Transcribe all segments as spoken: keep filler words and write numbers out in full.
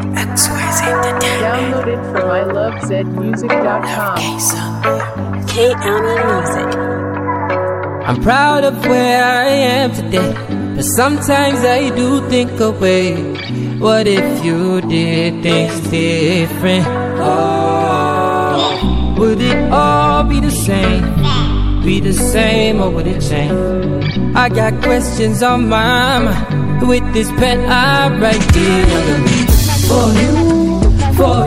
X Y Z Entertainment. Download it from I love zed music dot com. K County Music. I'm proud of where I am today, but sometimes I do think away. What if you did things different? Oh, would it all be the same? Be the same or would it change? I got questions on my mind. With this pen I write it for you, for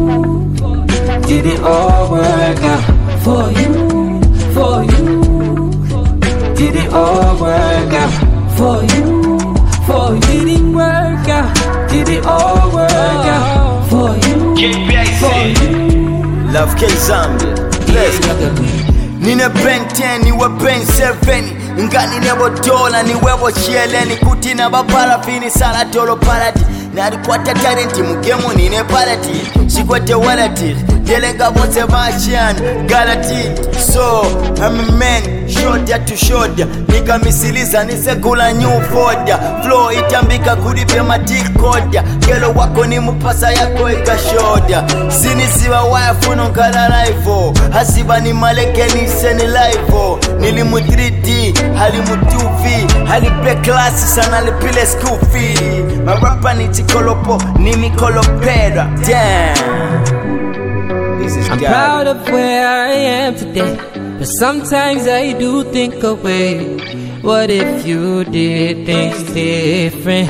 you. Did it all work out for you, for you? Did it all work out for you, for you? Did it work out? Did it all work out for you, for you? Love K Zambia. Let's Nina Ben ten, niwe Ben seven. Ngani nebo dola, niwebo chieleni. Kuti na baparafini, sala tolo parati. Narikwata talenti, mugemu nine parati. Shikwete walati, delenga bonse machian Guaranteed. So, I'm a man, shoulder to shoulder. Nika misiliza, nisekula new folder. Flow itambika kudipe matikoda. Kelo wako ni mupasa yako ika shoulder. Sinisiwa wafuno nkala life. Hasiba ni maleke ni seni live. Nilimu three D, halimu two V. Halipe klasi sana lipile school fee. Marapa ni chikolopo, ni mikolopera. Damn. I'm God. Proud of where I am today, but sometimes I do think away. What if you did things different?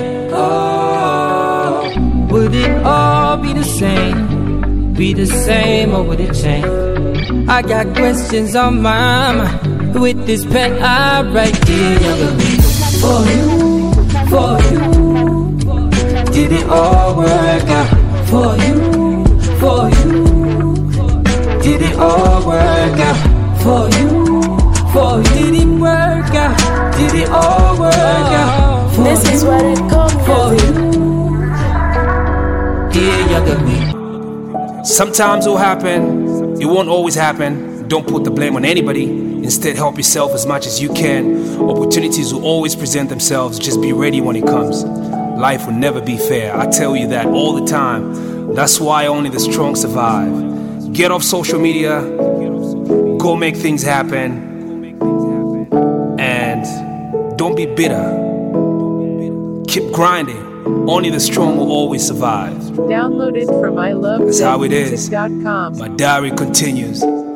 Oh, would it all be the same? Be the same or would it change? I got questions on my mind. With this pen I write it for you, for you. Did it all work out for you, for you? Did it all work out for you, for you? Did it work out? Did it all work out for this you? This is what it comes for you. Yeah, you got me. Sometimes it'll happen, it won't always happen. Don't put the blame on anybody. Instead, help yourself as much as you can. Opportunities will always present themselves. Just be ready when it comes. Life will never be fair. I tell you that all the time. That's why only the strong survive. Get off social media, go make things happen, and don't be bitter. Keep grinding. Only the strong will always survive. Download it from I love zed music dot com. My diary continues.